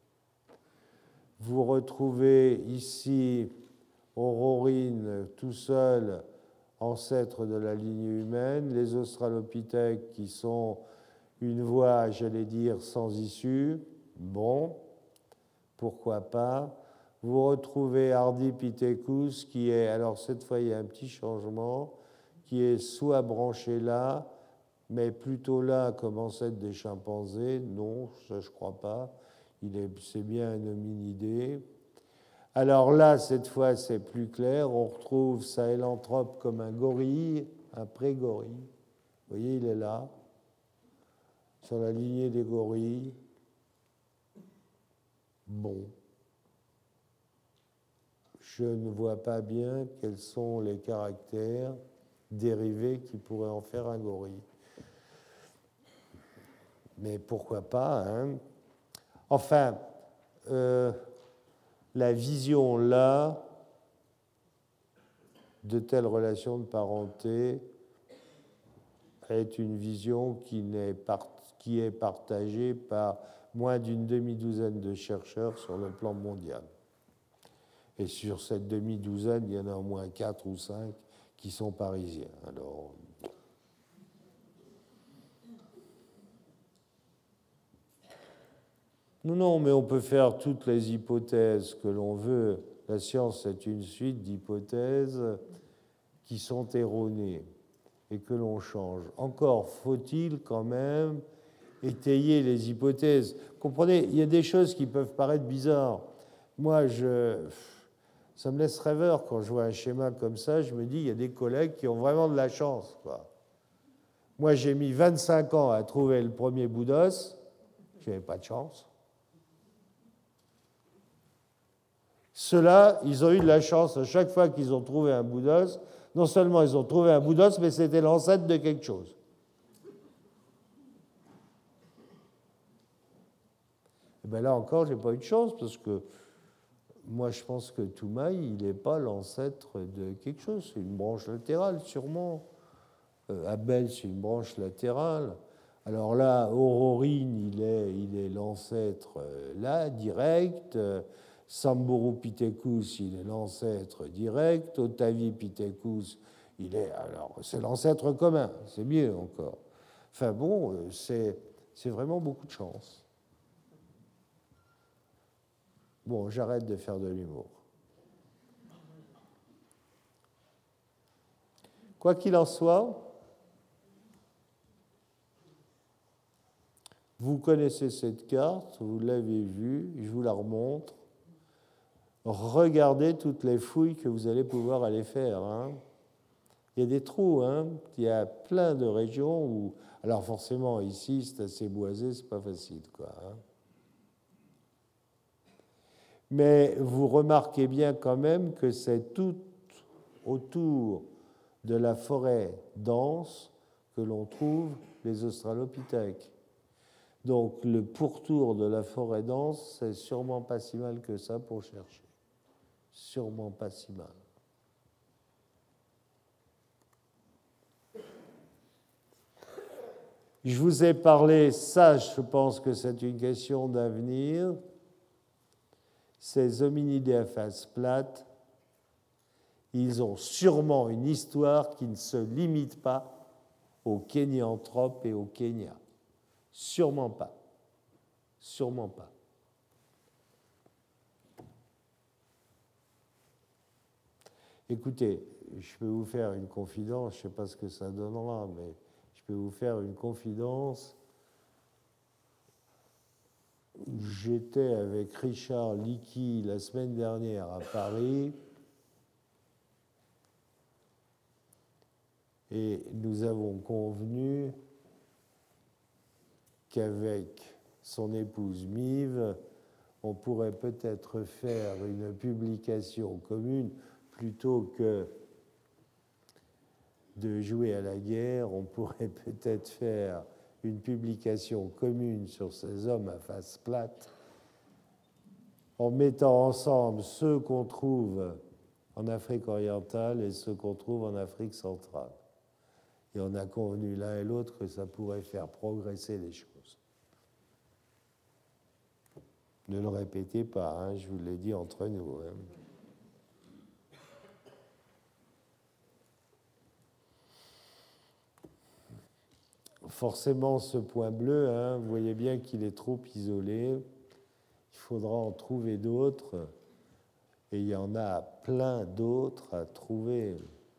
Vous retrouvez ici Aurorine tout seul, ancêtre de la lignée humaine, les australopithèques qui sont une voie, j'allais dire, sans issue. Bon, pourquoi pas. Vous retrouvez Ardipithecus qui est, alors cette fois il y a un petit changement, qui est soit branché là, mais plutôt là comme ancêtre des chimpanzés. Non, ça je ne crois pas. C'est bien un hominidé. Alors là, cette fois, c'est plus clair. On retrouve Sahelanthrope comme un gorille, un pré-gorille. Vous voyez, il est là, sur la lignée des gorilles. Bon. Je ne vois pas bien quels sont les caractères dérivés qui pourraient en faire un gorille. Mais pourquoi pas, hein? Enfin, la vision là de telles relations de parenté est une vision qui est partagée par moins d'une demi-douzaine de chercheurs sur le plan mondial. Et sur cette demi-douzaine, il y en a au moins 4 ou 5 qui sont parisiens. Alors, non, mais on peut faire toutes les hypothèses que l'on veut. La science, c'est une suite d'hypothèses qui sont erronées et que l'on change. Encore faut-il quand même étayer les hypothèses. Comprenez, il y a des choses qui peuvent paraître bizarres. Moi, ça me laisse rêveur quand je vois un schéma comme ça. Je me dis, il y a des collègues qui ont vraiment de la chance, quoi. Moi, j'ai mis 25 ans à trouver le premier bout d'os. Je n'avais pas de chance. Ceux-là, ils ont eu de la chance à chaque fois qu'ils ont trouvé un bout d'os. Non seulement ils ont trouvé un bout d'os, mais c'était l'ancêtre de quelque chose. Et bien là encore, je n'ai pas eu de chance, parce que moi, je pense que Toumaï, il n'est pas l'ancêtre de quelque chose. C'est une branche latérale, sûrement. Abel, c'est une branche latérale. Alors là, Aurorine, il est l'ancêtre là, direct. Samborupithecus, il est l'ancêtre direct. Otavipithecus, c'est l'ancêtre commun. C'est mieux encore. Enfin bon, c'est vraiment beaucoup de chance. Bon, j'arrête de faire de l'humour. Quoi qu'il en soit, vous connaissez cette carte, vous l'avez vue, je vous la remontre. Regardez toutes les fouilles que vous allez pouvoir aller faire, hein. il y a des trous, hein. Il y a plein de régions où... Alors forcément, ici, c'est assez boisé, c'est pas facile, quoi. Hein. Mais vous remarquez bien quand même que c'est tout autour de la forêt dense que l'on trouve les australopithèques. Donc le pourtour de la forêt dense, c'est sûrement pas si mal que ça pour chercher. Sûrement pas si mal. Je vous ai parlé, ça je pense que c'est une question d'avenir, ces hominidés à face plate, ils ont sûrement une histoire qui ne se limite pas aux Kénianthropes et au Kenya. Sûrement pas. Sûrement pas. Écoutez, je peux vous faire une confidence, je ne sais pas ce que ça donnera, mais je peux vous faire une confidence. J'étais avec Richard Leakey la semaine dernière à Paris et nous avons convenu qu'avec son épouse Mive, on pourrait peut-être faire une publication commune plutôt que de jouer à la guerre, on pourrait peut-être faire une publication commune sur ces hommes à face plate en mettant ensemble ceux qu'on trouve en Afrique orientale et ceux qu'on trouve en Afrique centrale. Et on a convenu l'un et l'autre que ça pourrait faire progresser les choses. Ne le répétez pas, hein, je vous l'ai dit entre nous. Hein. Forcément, ce point bleu, hein, vous voyez bien qu'il est trop isolé. Il faudra en trouver d'autres. Et il y en a plein d'autres à trouver.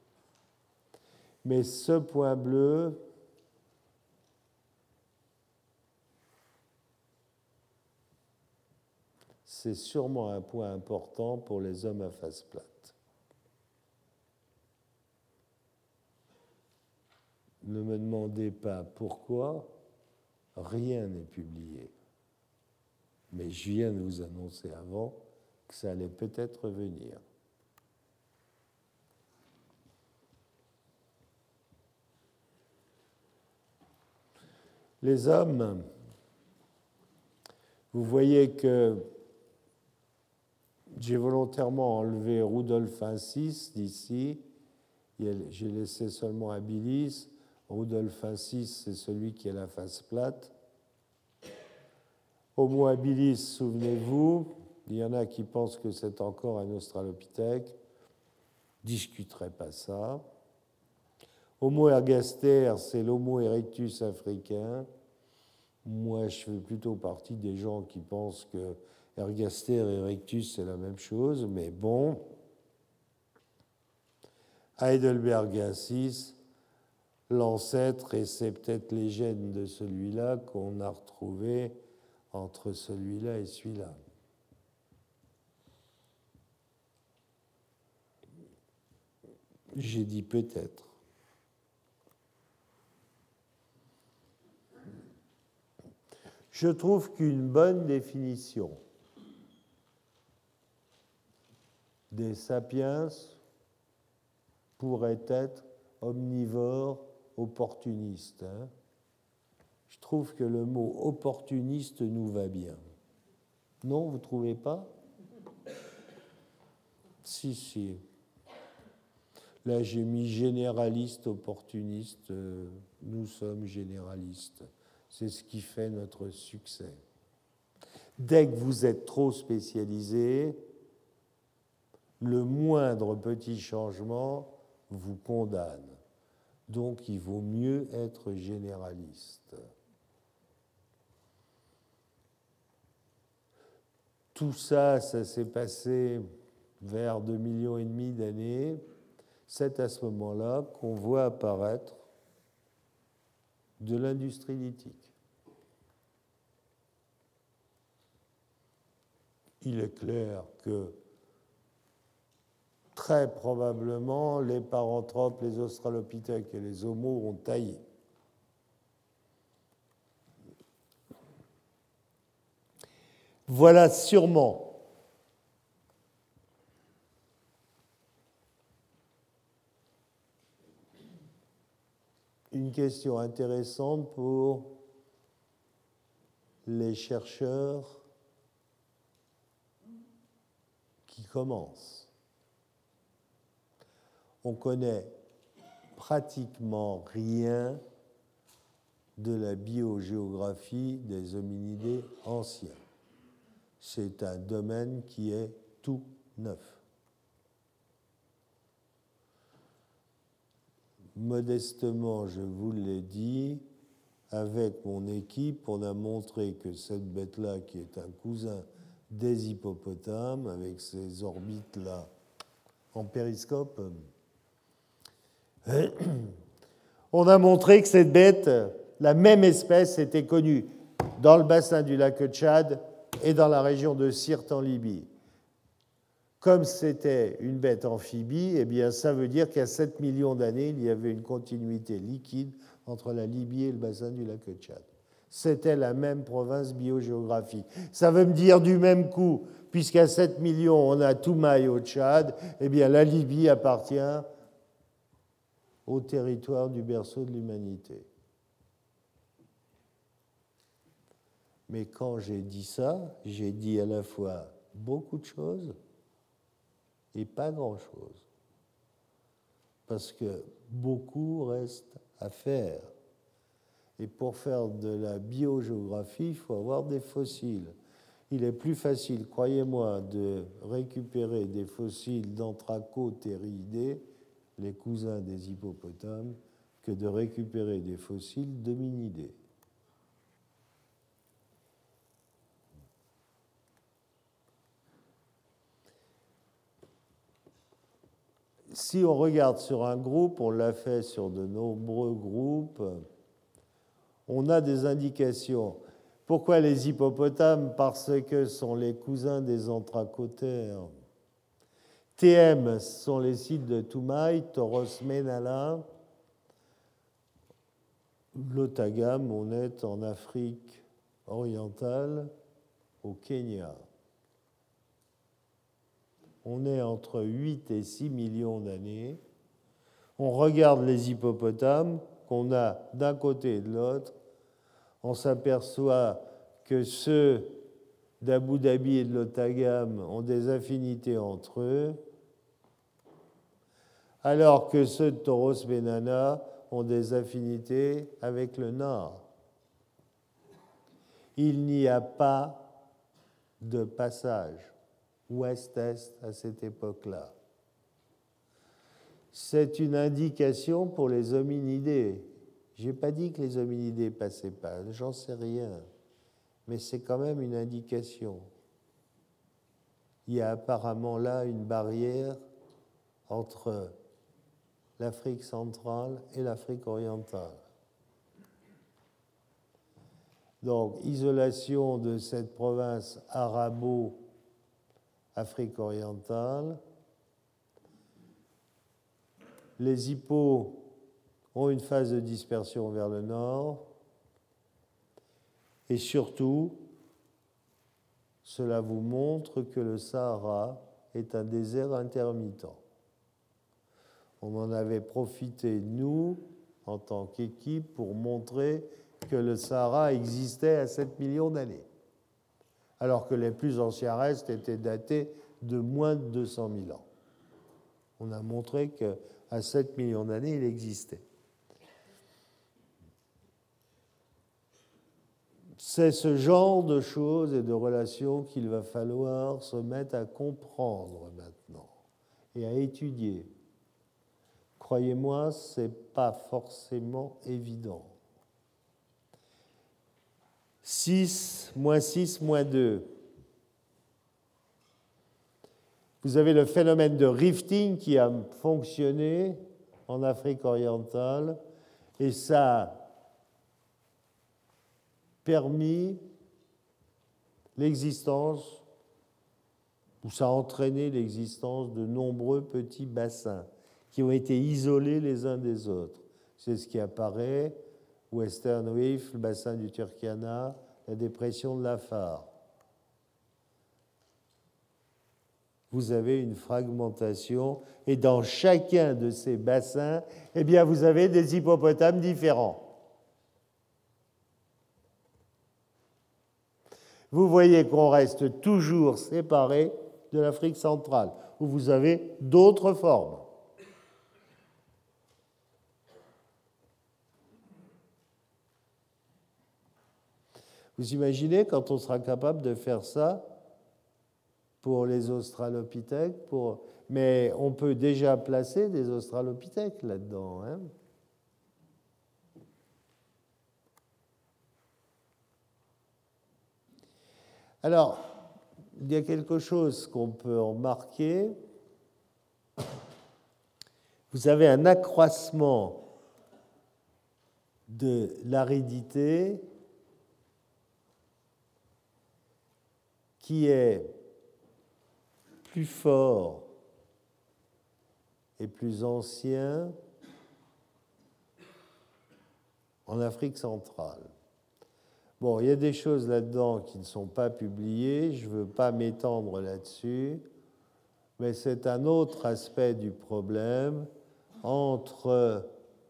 Mais ce point bleu, c'est sûrement un point important pour les hommes à face plate. Ne me demandez pas pourquoi, rien n'est publié. Mais je viens de vous annoncer avant que ça allait peut-être venir. Les hommes, vous voyez que j'ai volontairement enlevé Rudolf Incis d'ici. J'ai laissé seulement Habilis. Rudolf Incis, c'est celui qui a la face plate. Homo habilis, souvenez-vous, il y en a qui pensent que c'est encore un australopithèque. Je ne discuterai pas ça. Homo ergaster, c'est l'Homo erectus africain. Moi, je fais plutôt partie des gens qui pensent que ergaster et erectus, c'est la même chose, mais bon. Heidelbergensis, l'ancêtre, et c'est peut-être les gènes de celui-là qu'on a retrouvé entre celui-là et celui-là. J'ai dit peut-être. Je trouve qu'une bonne définition des sapiens pourrait être omnivore opportuniste. Hein. Je trouve que le mot opportuniste nous va bien. Non, vous ne trouvez pas? Si, si. Là, j'ai mis généraliste, opportuniste. Nous sommes généralistes. C'est ce qui fait notre succès. Dès que vous êtes trop spécialisé, le moindre petit changement vous condamne. Donc, il vaut mieux être généraliste. Tout ça, ça s'est passé vers 2,5 millions d'années. C'est à ce moment-là qu'on voit apparaître de l'industrie lithique. Il est clair que très probablement, les paranthropes, les australopithèques et les homos ont taillé. Voilà sûrement une question intéressante pour les chercheurs qui commencent. On connaît pratiquement rien de la biogéographie des hominidés anciens. C'est un domaine qui est tout neuf. Modestement, je vous l'ai dit, avec mon équipe, on a montré que cette bête-là, qui est un cousin des hippopotames, avec ses orbites-là en périscope, on a montré que cette bête, la même espèce, était connue dans le bassin du lac Tchad et dans la région de Sirte en Libye. Comme c'était une bête amphibie, eh bien, ça veut dire qu'il y a 7 millions d'années, il y avait une continuité liquide entre la Libye et le bassin du lac Tchad. C'était la même province biogéographique. Ça veut me dire du même coup, puisqu'à 7 millions, on a Toumaï au Tchad, eh bien, la Libye appartient au territoire du berceau de l'humanité. Mais quand j'ai dit ça, j'ai dit à la fois beaucoup de choses et pas grand-chose. Parce que beaucoup reste à faire. Et pour faire de la biogéographie, il faut avoir des fossiles. Il est plus facile, croyez-moi, de récupérer des fossiles d'anthracothériidés, les cousins des hippopotames, que de récupérer des fossiles d'hominidés. Si on regarde sur un groupe, on l'a fait sur de nombreux groupes, on a des indications. Pourquoi les hippopotames? Parce que ce sont les cousins des anthracothères. TM, ce sont les sites de Toumaï, Toros Menala. L'Otagam, on est en Afrique orientale, au Kenya. On est entre 8 et 6 millions d'années. On regarde les hippopotames qu'on a d'un côté et de l'autre. On s'aperçoit que ceux d'Abu Dhabi et de l'Otagam ont des affinités entre eux, alors que ceux de Toros Benana ont des affinités avec le Nord. Il n'y a pas de passage ouest-est à cette époque-là. C'est une indication pour les hominidés. Je n'ai pas dit que les hominidés passaient pas, j'en sais rien, mais c'est quand même une indication. Il y a apparemment là une barrière entre l'Afrique centrale et l'Afrique orientale. Donc, isolation de cette province arabo-Afrique orientale. Les hippos ont une phase de dispersion vers le nord. Et surtout, cela vous montre que le Sahara est un désert intermittent. On en avait profité, nous, en tant qu'équipe, pour montrer que le Sahara existait à 7 millions d'années, alors que les plus anciens restes étaient datés de moins de 200 000 ans. On a montré qu'à 7 millions d'années, il existait. C'est ce genre de choses et de relations qu'il va falloir se mettre à comprendre maintenant et à étudier. Croyez-moi, ce n'est pas forcément évident. 6, moins 6, moins 2. Vous avez le phénomène de rifting qui a fonctionné en Afrique orientale et ça a permis l'existence où ça a entraîné l'existence de nombreux petits bassins qui ont été isolés les uns des autres. C'est ce qui apparaît, Western Reef, le bassin du Turkana, la dépression de l'Afar. Vous avez une fragmentation, et dans chacun de ces bassins, eh bien, vous avez des hippopotames différents. Vous voyez qu'on reste toujours séparé de l'Afrique centrale, où vous avez d'autres formes. Vous imaginez quand on sera capable de faire ça pour les australopithèques, mais on peut déjà placer des australopithèques là-dedans. Hein? Alors, il y a quelque chose qu'on peut remarquer. Vous avez un accroissement de l'aridité qui est plus fort et plus ancien en Afrique centrale. Bon, il y a des choses là-dedans qui ne sont pas publiées, je ne veux pas m'étendre là-dessus, mais c'est un autre aspect du problème entre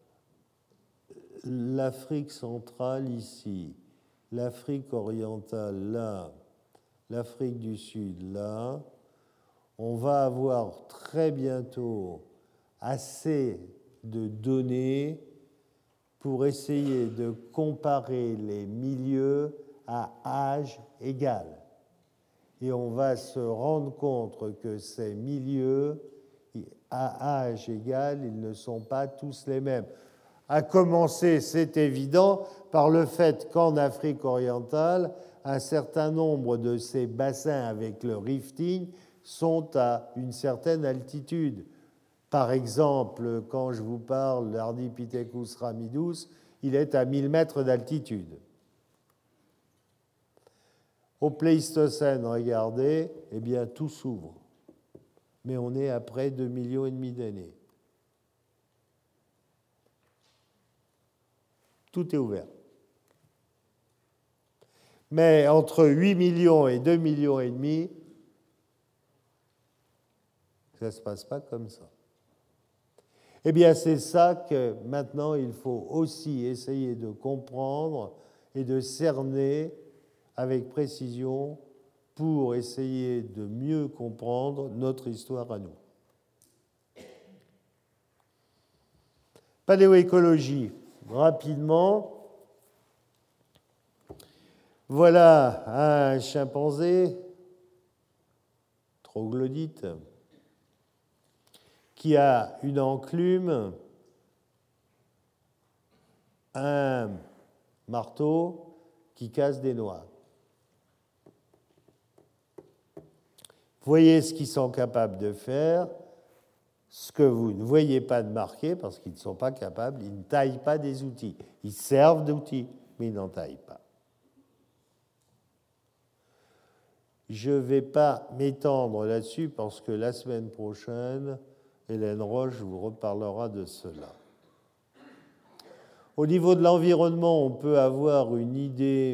l'Afrique centrale ici, l'Afrique orientale là, l'Afrique du Sud là. On va avoir très bientôt assez de données pour essayer de comparer les milieux à âge égal. Et on va se rendre compte que ces milieux, à âge égal, ils ne sont pas tous les mêmes. À commencer, c'est évident, par le fait qu'en Afrique orientale, un certain nombre de ces bassins avec le rifting sont à une certaine altitude. Par exemple, quand je vous parle d'Ardipithecus ramidus, il est à 1000 mètres d'altitude. Au Pléistocène, regardez, eh bien tout s'ouvre. Mais on est après 2,5 millions d'années. Tout est ouvert. Mais entre 8 millions et 2,5 millions, ça ne se passe pas comme ça. Eh bien, c'est ça que maintenant il faut aussi essayer de comprendre et de cerner avec précision pour essayer de mieux comprendre notre histoire à nous. Paléoécologie, rapidement. Voilà un chimpanzé troglodyte qui a une enclume, un marteau qui casse des noix. Voyez ce qu'ils sont capables de faire, ce que vous ne voyez pas de marquer parce qu'ils ne sont pas capables, ils ne taillent pas des outils. Ils servent d'outils, mais ils n'en taillent pas. Je ne vais pas m'étendre là-dessus parce que la semaine prochaine, Hélène Roche vous reparlera de cela. Au niveau de l'environnement, on peut avoir une idée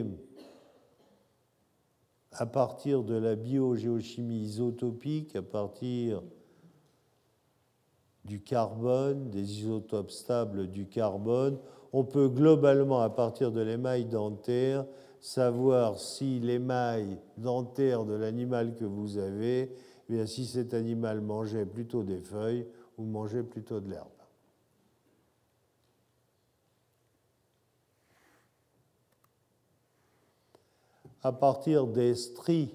à partir de la biogéochimie isotopique, à partir du carbone, des isotopes stables du carbone. On peut globalement, à partir de l'émail dentaire, savoir si l'émail dentaire de l'animal que vous avez, eh bien, si cet animal mangeait plutôt des feuilles ou mangeait plutôt de l'herbe. À partir des stries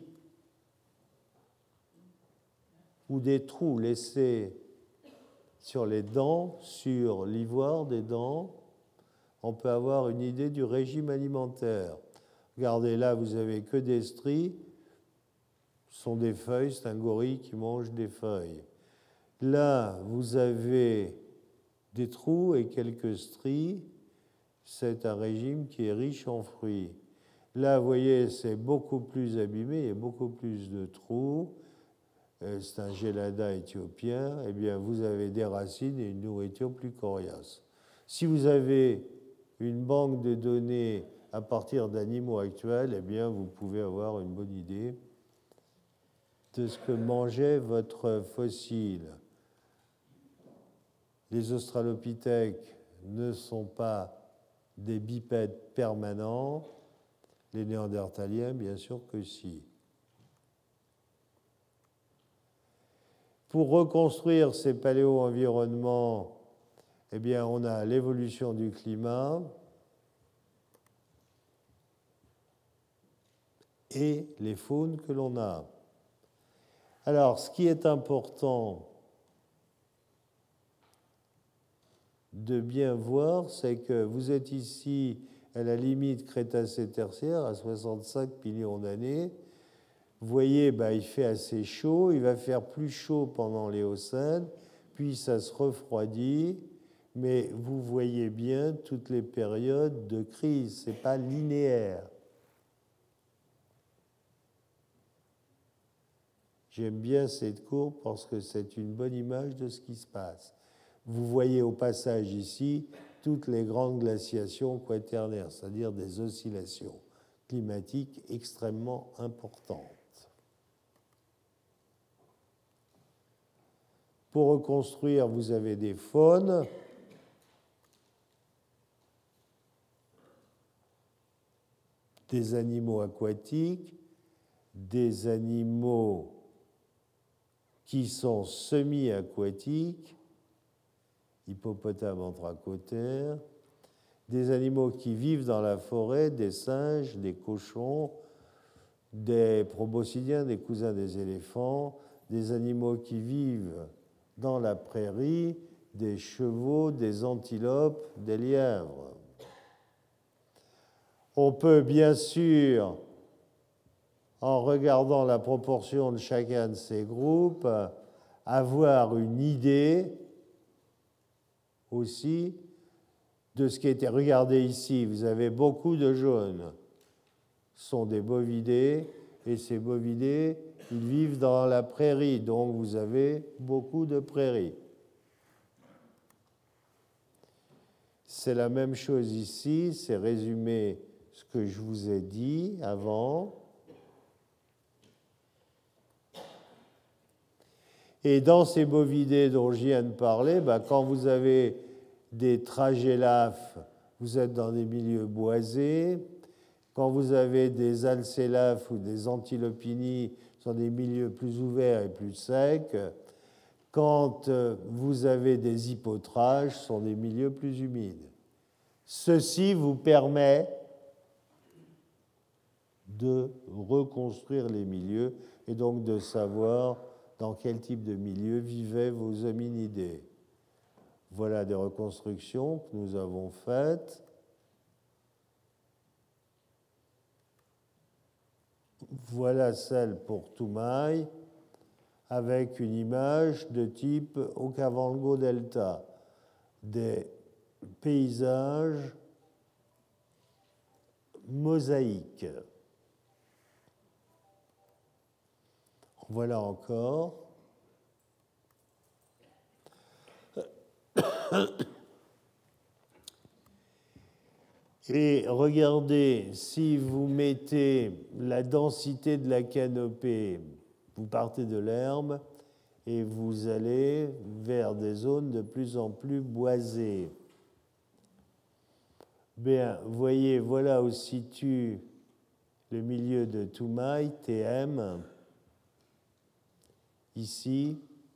ou des trous laissés sur les dents, sur l'ivoire des dents, on peut avoir une idée du régime alimentaire. Regardez là, vous n'avez que des stries, ce sont des feuilles, c'est un gorille qui mange des feuilles. Là, vous avez des trous et quelques stries, c'est un régime qui est riche en fruits. Là, vous voyez, c'est beaucoup plus abîmé, il y a beaucoup plus de trous. c'est un gélada éthiopien, eh bien, vous avez des racines et une nourriture plus coriace. Si vous avez une banque de données à partir d'animaux actuels, eh bien, vous pouvez avoir une bonne idée de ce que mangeait votre fossile. Les australopithèques ne sont pas des bipèdes permanents, les néandertaliens, bien sûr que si. Pour reconstruire ces paléo-environnements, eh bien, on a l'évolution du climat et les faunes que l'on a. Alors, ce qui est important de bien voir, c'est que vous êtes ici à la limite Crétacé-Tertiaire, à 65 millions d'années. Vous voyez, il fait assez chaud, il va faire plus chaud pendant l'Éocène, puis ça se refroidit, mais vous voyez bien toutes les périodes de crise, ce n'est pas linéaire. J'aime bien cette courbe parce que c'est une bonne image de ce qui se passe. Vous voyez au passage ici toutes les grandes glaciations quaternaires, c'est-à-dire des oscillations climatiques extrêmement importantes. Pour reconstruire, vous avez des faunes. Des animaux aquatiques, des animaux qui sont semi-aquatiques, hippopotames anthracotères, des animaux qui vivent dans la forêt, des singes, des cochons, des proboscidiens, des cousins des éléphants, des animaux qui vivent dans la prairie, des chevaux, des antilopes, des lièvres. On peut bien sûr, en regardant la proportion de chacun de ces groupes, avoir une idée aussi de ce qui a été regardé ici. Vous avez beaucoup de jaunes. Ce sont des bovidés, et ces bovidés, ils vivent dans la prairie, donc vous avez beaucoup de prairies. C'est la même chose ici, c'est résumé ce que je vous ai dit avant. Et dans ces bovidés dont je viens de parler, quand vous avez des tragélaphes, vous êtes dans des milieux boisés. Quand vous avez des alcélaphes ou des antilopinies, ce sont des milieux plus ouverts et plus secs. Quand vous avez des hippotrages, ce sont des milieux plus humides. Ceci vous permet de reconstruire les milieux et donc de savoir dans quel type de milieu vivaient vos hominidés. Voilà des reconstructions que nous avons faites. Voilà celle pour Toumaï, avec une image de type Okavango Delta, des paysages mosaïques. Voilà encore. Et regardez, si vous mettez la densité de la canopée, vous partez de l'herbe et vous allez vers des zones de plus en plus boisées. Bien, vous voyez, voilà où se situe le milieu de Toumaï, TM, ici.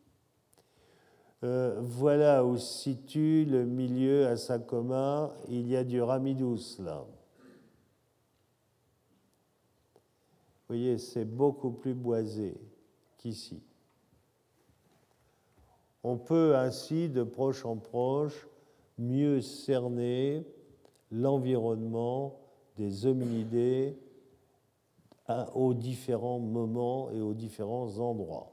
Voilà où se situe le milieu à Sakoma. Il y a du Ramidus là. Vous voyez, c'est beaucoup plus boisé qu'ici. On peut ainsi, de proche en proche, mieux cerner l'environnement des hominidés aux différents moments et aux différents endroits.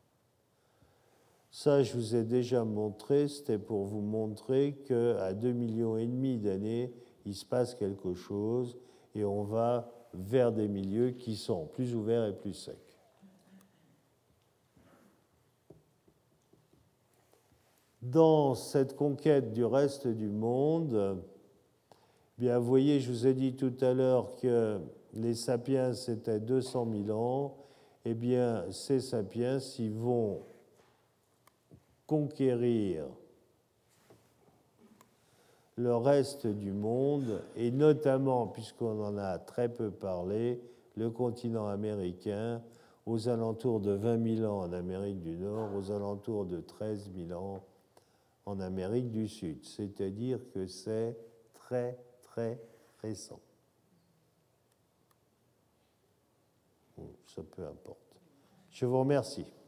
Ça, je vous ai déjà montré, c'était pour vous montrer qu'à 2,5 millions d'années, il se passe quelque chose et on va vers des milieux qui sont plus ouverts et plus secs. dans cette conquête du reste du monde, bien, vous voyez, je vous ai dit tout à l'heure que les sapiens, c'était 200 000 ans. Eh bien, ces sapiens, ils vont conquérir le reste du monde, et notamment, puisqu'on en a très peu parlé, le continent américain, aux alentours de 20 000 ans en Amérique du Nord, aux alentours de 13 000 ans en Amérique du Sud. C'est-à-dire que c'est très, très récent. Ça peu importe. Je vous remercie.